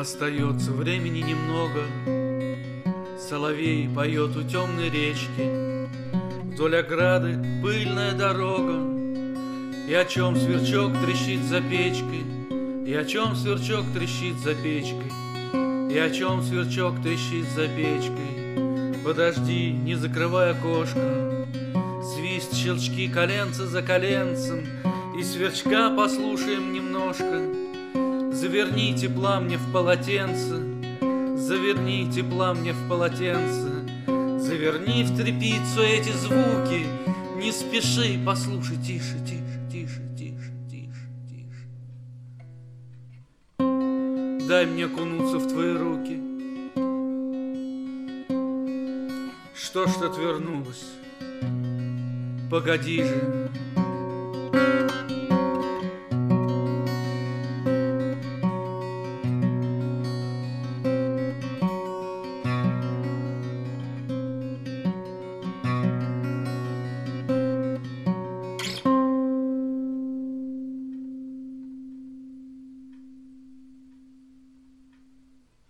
Остается времени немного, соловей поет у темной речки, вдоль ограды пыльная дорога. И о чем сверчок трещит за печкой, и о чем сверчок трещит за печкой, и о чем сверчок трещит за печкой. Подожди, не закрывай окошко, свист, щелчки, коленца за коленцем, и сверчка послушаем немножко. Заверни тепла мне в полотенце, заверни тепла мне в полотенце, заверни в тряпицу эти звуки. Не спеши, послушай, тише, тише, тише, тише, тише, тише. Дай мне окунуться в твои руки. Что ж ты отвернулась? Погоди же.